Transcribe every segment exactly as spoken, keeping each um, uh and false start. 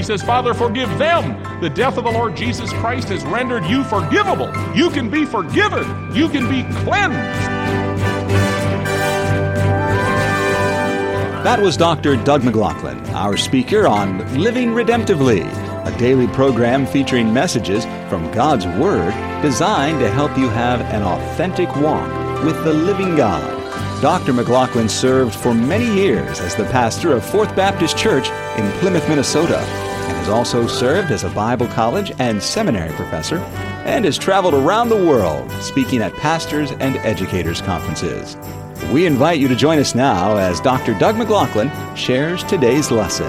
He says, Father, forgive them. The death of the Lord Jesus Christ has rendered you forgivable. You can be forgiven. You can be cleansed. That was Doctor Doug McLaughlin, our speaker on Living Redemptively, a daily program featuring messages from God's Word designed to help you have an authentic walk with the living God. Doctor McLaughlin served for many years as the pastor of Fourth Baptist Church in Plymouth, Minnesota, and has also served as a Bible college and seminary professor, and has traveled around the world speaking at pastors' and educators' conferences. We invite you to join us now as Doctor Doug McLaughlin shares today's lesson.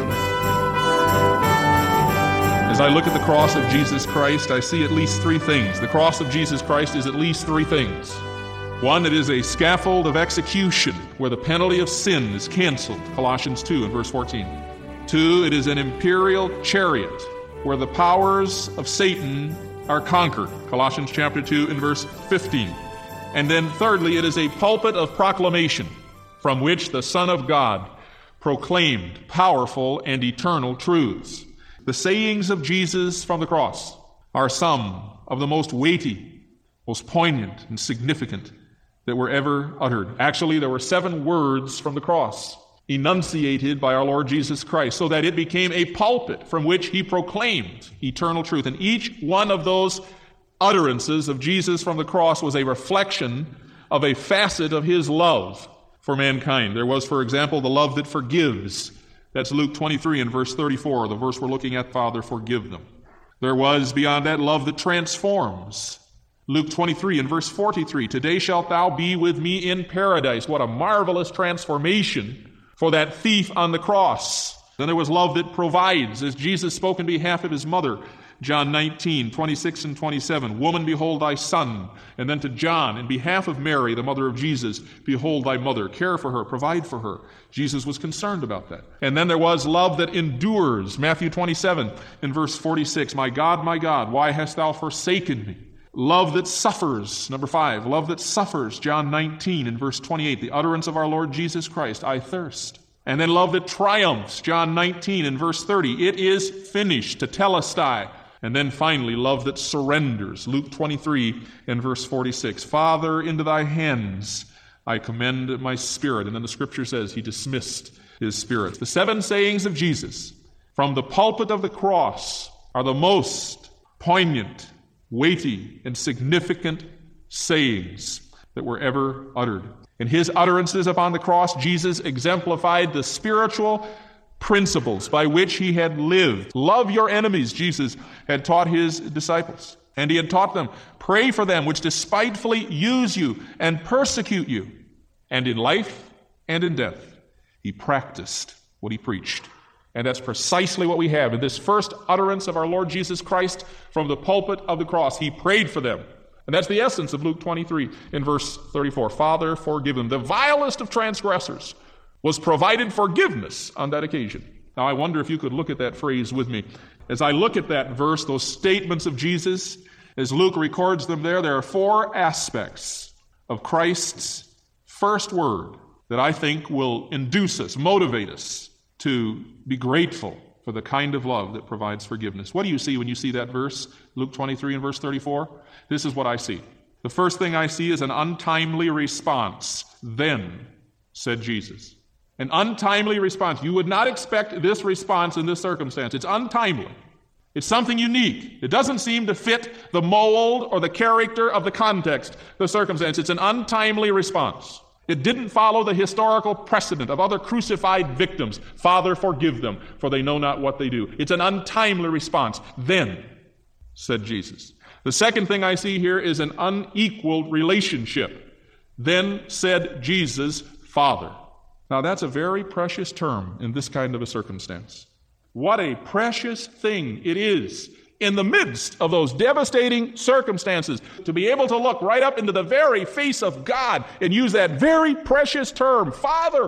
As I look at the cross of Jesus Christ, I see at least three things. The cross of Jesus Christ is at least three things. One, it is a scaffold of execution where the penalty of sin is canceled, Colossians two and verse fourteen. Two, it is an imperial chariot where the powers of Satan are conquered, Colossians chapter two and verse fifteen. And then thirdly, it is a pulpit of proclamation from which the Son of God proclaimed powerful and eternal truths. The sayings of Jesus from the cross are some of the most weighty, most poignant, and significant that were ever uttered. Actually, there were seven words from the cross enunciated by our Lord Jesus Christ so that it became a pulpit from which he proclaimed eternal truth. And each one of those utterances of Jesus from the cross was a reflection of a facet of his love for mankind. There was, for example, the love that forgives. That's Luke twenty-three and verse thirty-four, the verse we're looking at, Father, forgive them. There was, beyond that, love that transforms. Luke twenty-three and verse forty-three, today shalt thou be with me in paradise. What a marvelous transformation for that thief on the cross. Then there was love that provides, as Jesus spoke in behalf of his mother, John nineteen, twenty-six and twenty-seven, woman, behold thy son. And then to John, in behalf of Mary, the mother of Jesus, behold thy mother. Care for her, provide for her. Jesus was concerned about that. And then there was love that endures, Matthew twenty-seven and verse forty-six, my God, my God, why hast thou forsaken me? Love that suffers, number five, love that suffers, John nineteen and verse twenty-eight, the utterance of our Lord Jesus Christ, I thirst. And then love that triumphs, John nineteen and verse thirty, it is finished, tetelestai. And then finally, love that surrenders, Luke twenty-three and verse forty-six. Father, into thy hands I commend my spirit. And then the scripture says he dismissed his spirit. The seven sayings of Jesus from the pulpit of the cross are the most poignant, weighty, and significant sayings that were ever uttered. In his utterances upon the cross, Jesus exemplified the spiritual principles by which he had lived. Love your enemies, Jesus had taught his disciples. And he had taught them, pray for them which despitefully use you and persecute you. And in life and in death, he practiced what he preached. And that's precisely what we have in this first utterance of our Lord Jesus Christ from the pulpit of the cross. He prayed for them. And that's the essence of Luke twenty-three in verse thirty-four. Father, forgive them. The vilest of transgressors was provided forgiveness on that occasion. Now, I wonder if you could look at that phrase with me. As I look at that verse, those statements of Jesus, as Luke records them there, there are four aspects of Christ's first word that I think will induce us, motivate us to be grateful for the kind of love that provides forgiveness. What do you see when you see that verse, Luke twenty-three and verse thirty-four? This is what I see. The first thing I see is an untimely response. Then, said Jesus. An untimely response. You would not expect this response in this circumstance. It's untimely. It's something unique. It doesn't seem to fit the mold or the character of the context, the circumstance. It's an untimely response. It didn't follow the historical precedent of other crucified victims. Father, forgive them, for they know not what they do. It's an untimely response. Then, said Jesus. The second thing I see here is an unequaled relationship. Then said Jesus, Father. Now, that's a very precious term in this kind of a circumstance. What a precious thing it is in the midst of those devastating circumstances to be able to look right up into the very face of God and use that very precious term, Father.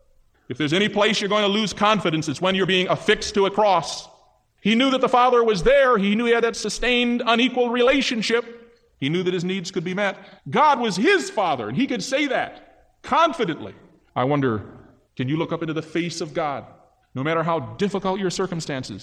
If there's any place you're going to lose confidence, it's when you're being affixed to a cross. He knew that the Father was there. He knew he had that sustained, unequal relationship. He knew that his needs could be met. God was his Father, and he could say that confidently. I wonder, can you look up into the face of God, no matter how difficult your circumstances,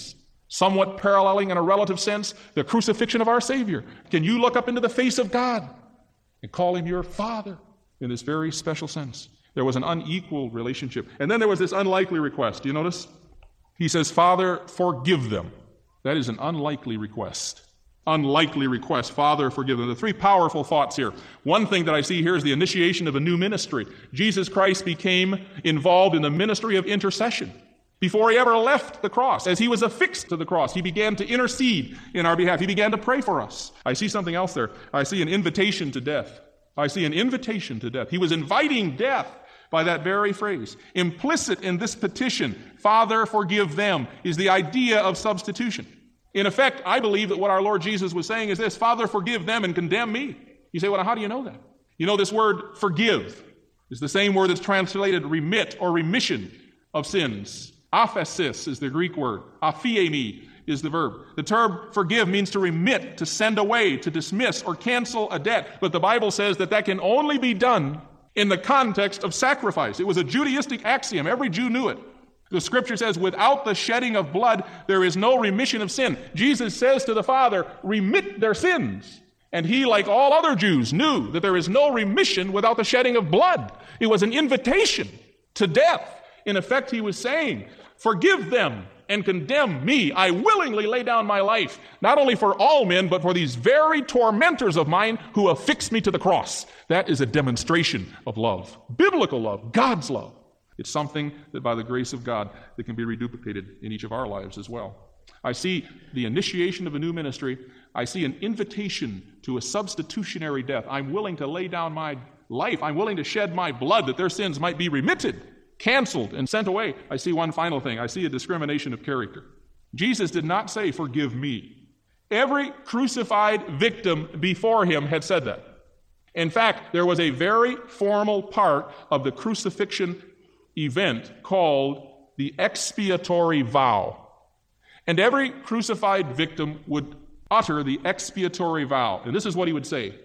somewhat paralleling in a relative sense the crucifixion of our Savior. Can you look up into the face of God and call him your Father in this very special sense? There was an unequal relationship. And then there was this unlikely request. Do you notice? He says, Father, forgive them. That is an unlikely request. Unlikely request. Father, forgive them. The three powerful thoughts here. One thing that I see here is the initiation of a new ministry. Jesus Christ became involved in the ministry of intercession. Before he ever left the cross, as he was affixed to the cross, he began to intercede in our behalf. He began to pray for us. I see something else there. I see an invitation to death. I see an invitation to death. He was inviting death by that very phrase. Implicit in this petition, Father, forgive them, is the idea of substitution. In effect, I believe that what our Lord Jesus was saying is this: Father, forgive them and condemn me. You say, well, how do you know that? You know, this word forgive is the same word that's translated remit or remission of sins. Aphesis is the Greek word. Aphiemi is the verb. The term forgive means to remit, to send away, to dismiss, or cancel a debt. But the Bible says that that can only be done in the context of sacrifice. It was a Judaistic axiom. Every Jew knew it. The Scripture says, without the shedding of blood, there is no remission of sin. Jesus says to the Father, remit their sins. And he, like all other Jews, knew that there is no remission without the shedding of blood. It was an invitation to death. In effect, he was saying, forgive them and condemn me. I willingly lay down my life, not only for all men, but for these very tormentors of mine who affixed me to the cross. That is a demonstration of love, biblical love, God's love. It's something that by the grace of God that can be reduplicated in each of our lives as well. I see the initiation of a new ministry. I see an invitation to a substitutionary death. I'm willing to lay down my life. I'm willing to shed my blood that their sins might be remitted, canceled, and sent away. I see one final thing. I see a discrimination of character. Jesus did not say, forgive me. Every crucified victim before him had said that. In fact, there was a very formal part of the crucifixion event called the expiatory vow. And every crucified victim would utter the expiatory vow. And this is what he would say: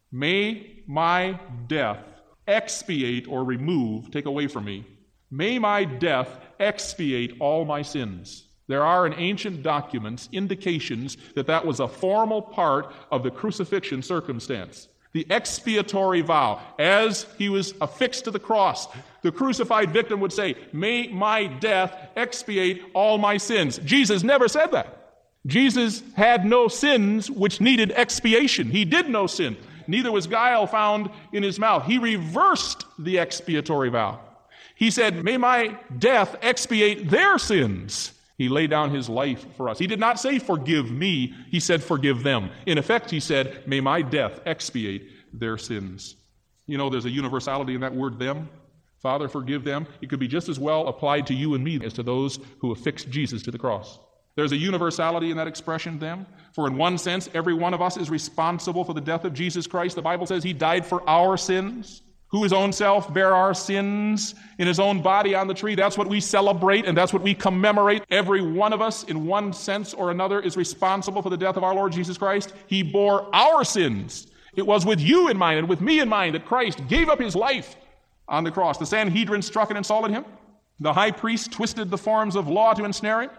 may my death expiate or remove, take away from me. May my death expiate all my sins. There are in ancient documents indications that that was a formal part of the crucifixion circumstance. The expiatory vow. As he was affixed to the cross, the crucified victim would say, may my death expiate all my sins. Jesus never said that. Jesus had no sins which needed expiation. He did no sin. Neither was guile found in his mouth. He reversed the expiatory vow. He said, may my death expiate their sins. He laid down his life for us. He did not say, forgive me. He said, forgive them. In effect, he said, may my death expiate their sins. You know, there's a universality in that word, them. Father, forgive them. It could be just as well applied to you and me as to those who affixed Jesus to the cross. There's a universality in that expression, them. For in one sense, every one of us is responsible for the death of Jesus Christ. The Bible says he died for our sins, who his own self bare our sins in his own body on the tree. That's what we celebrate, and that's what we commemorate. Every one of us, in one sense or another, is responsible for the death of our Lord Jesus Christ. He bore our sins. It was with you in mind and with me in mind that Christ gave up his life on the cross. The Sanhedrin struck and insulted him. The high priest twisted the forms of law to ensnare him.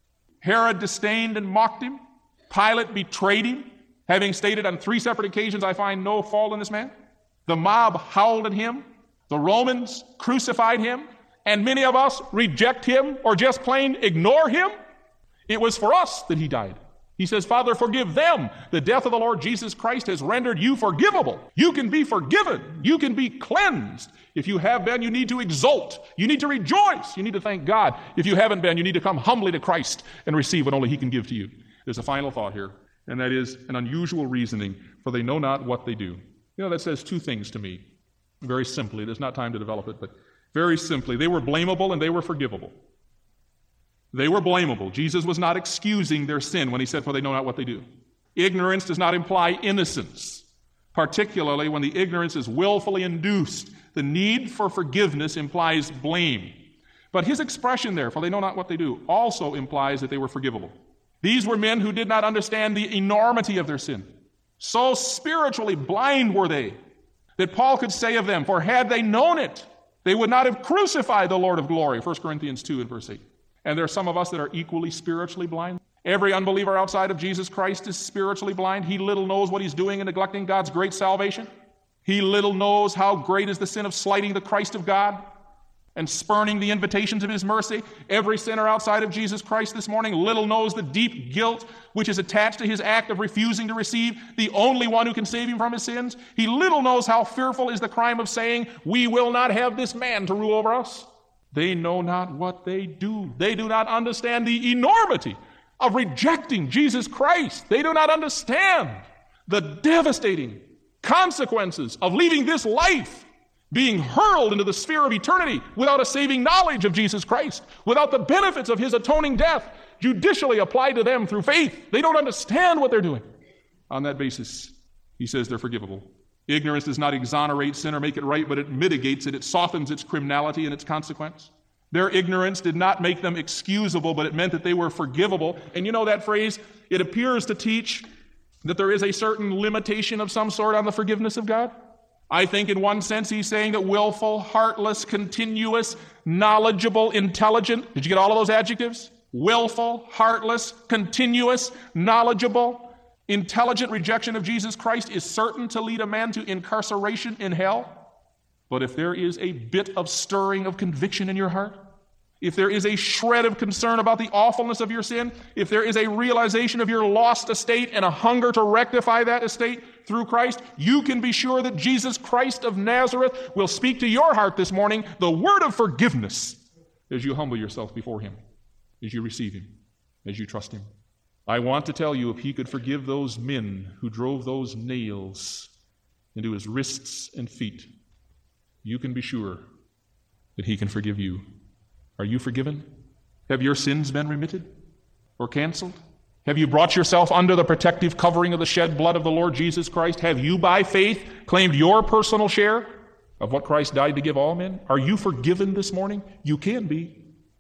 Herod disdained and mocked him. Pilate betrayed him, having stated on three separate occasions, I find no fault in this man. The mob howled at him. The Romans crucified him. And many of us reject him or just plain ignore him. It was for us that he died. He says, Father, forgive them. The death of the Lord Jesus Christ has rendered you forgivable. You can be forgiven. You can be cleansed. If you have been, you need to exult. You need to rejoice. You need to thank God. If you haven't been, you need to come humbly to Christ and receive what only he can give to you. There's a final thought here, and that is an unusual reasoning, for they know not what they do. You know, that says two things to me, very simply. There's not time to develop it, but very simply. They were blamable and they were forgivable. They were blamable. Jesus was not excusing their sin when he said, for they know not what they do. Ignorance does not imply innocence, particularly when the ignorance is willfully induced. The need for forgiveness implies blame. But his expression there, for they know not what they do, also implies that they were forgivable. These were men who did not understand the enormity of their sin. So spiritually blind were they that Paul could say of them, for had they known it, they would not have crucified the Lord of glory, First Corinthians two and verse eight. And there are some of us that are equally spiritually blind. Every unbeliever outside of Jesus Christ is spiritually blind. He little knows what he's doing in neglecting God's great salvation. He little knows how great is the sin of slighting the Christ of God and spurning the invitations of his mercy. Every sinner outside of Jesus Christ this morning little knows the deep guilt which is attached to his act of refusing to receive the only one who can save him from his sins. He little knows how fearful is the crime of saying, "We will not have this man to rule over us." They know not what they do. They do not understand the enormity of rejecting Jesus Christ. They do not understand the devastating consequences of leaving this life, being hurled into the sphere of eternity without a saving knowledge of Jesus Christ, without the benefits of his atoning death judicially applied to them through faith. They don't understand what they're doing. On that basis, he says they're forgivable. Ignorance does not exonerate sin or make it right, but it mitigates it. It softens its criminality and its consequence. Their ignorance did not make them excusable, but it meant that they were forgivable. And you know that phrase? It appears to teach that there is a certain limitation of some sort on the forgiveness of God. I think in one sense he's saying that willful, heartless, continuous, knowledgeable, intelligent. Did you get all of those adjectives? Willful, heartless, continuous, knowledgeable, intelligent rejection of Jesus Christ is certain to lead a man to incarceration in hell. But if there is a bit of stirring of conviction in your heart, if there is a shred of concern about the awfulness of your sin, if there is a realization of your lost estate and a hunger to rectify that estate through Christ, you can be sure that Jesus Christ of Nazareth will speak to your heart this morning the word of forgiveness as you humble yourself before him, as you receive him, as you trust him. I want to tell you, if he could forgive those men who drove those nails into his wrists and feet, you can be sure that he can forgive you. Are you forgiven? Have your sins been remitted or canceled? Have you brought yourself under the protective covering of the shed blood of the Lord Jesus Christ? Have you, by faith, claimed your personal share of what Christ died to give all men? Are you forgiven this morning? You can be.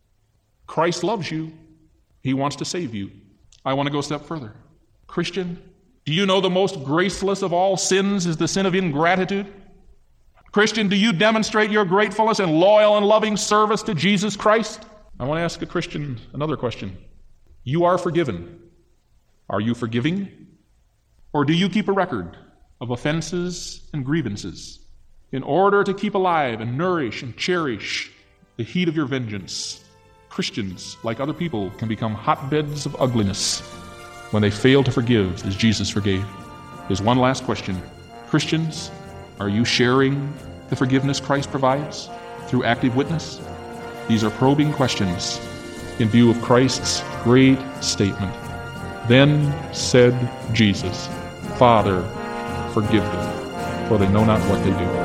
Christ loves you. He wants to save you. I want to go a step further. Christian, do you know the most graceless of all sins is the sin of ingratitude? Christian, do you demonstrate your gratefulness and loyal and loving service to Jesus Christ? I want to ask a Christian another question. You are forgiven. Are you forgiving? Or do you keep a record of offenses and grievances in order to keep alive and nourish and cherish the heat of your vengeance? Christians, like other people, can become hotbeds of ugliness when they fail to forgive as Jesus forgave. There's one last question. Christians, are you sharing the forgiveness Christ provides through active witness? These are probing questions in view of Christ's great statement. Then said Jesus, Father, forgive them, for they know not what they do.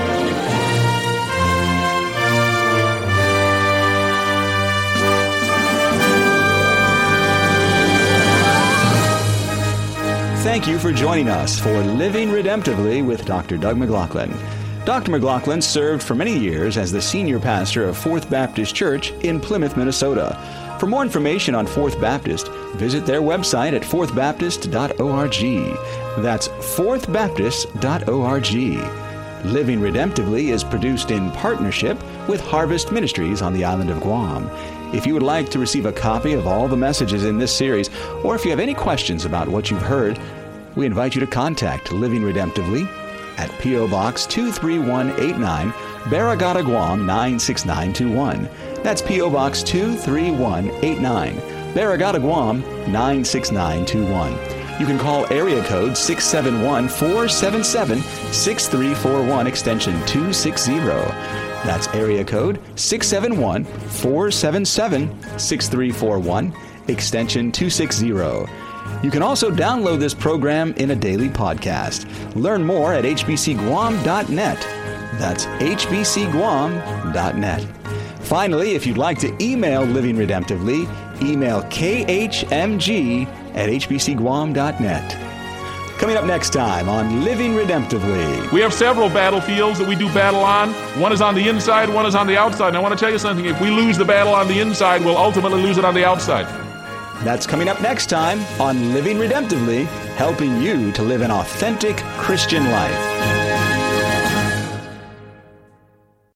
Thank you for joining us for Living Redemptively with Doctor Doug McLaughlin. Doctor McLaughlin served for many years as the senior pastor of Fourth Baptist Church in Plymouth, Minnesota. For more information on Fourth Baptist, visit their website at fourth baptist dot org. That's fourth baptist dot org. Living Redemptively is produced in partnership with Harvest Ministries on the island of Guam. If you would like to receive a copy of all the messages in this series, or if you have any questions about what you've heard, we invite you to contact Living Redemptively at P O. Box two three one eight nine, Barragata, Guam nine six nine two one. That's P O. Box two three one eight nine, Barragata, Guam nine six nine two one. You can call area code six seven one, four seven seven, six three four one, extension two sixty. That's area code six seven one, four seven seven, six three four one, extension two sixty. You can also download this program in a daily podcast. Learn more at h b c guam dot net. That's h b c guam dot net. Finally, if you'd like to email Living Redemptively, email k h m g at h b c guam dot net. Coming up next time on Living Redemptively. We have several battlefields that we do battle on. One is on the inside, one is on the outside. And I want to tell you something. If we lose the battle on the inside, we'll ultimately lose it on the outside. That's coming up next time on Living Redemptively, helping you to live an authentic Christian life.